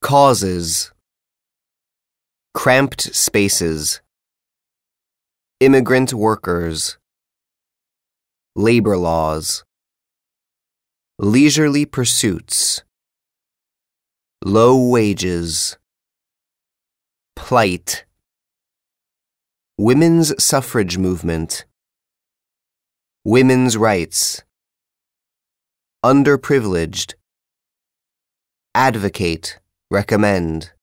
Causes. Cramped spaces. Immigrant workers. Labor laws. Leisurely pursuits. Low wages. Plight. Women's suffrage movement. Women's rights. Underprivileged. Advocate, recommend.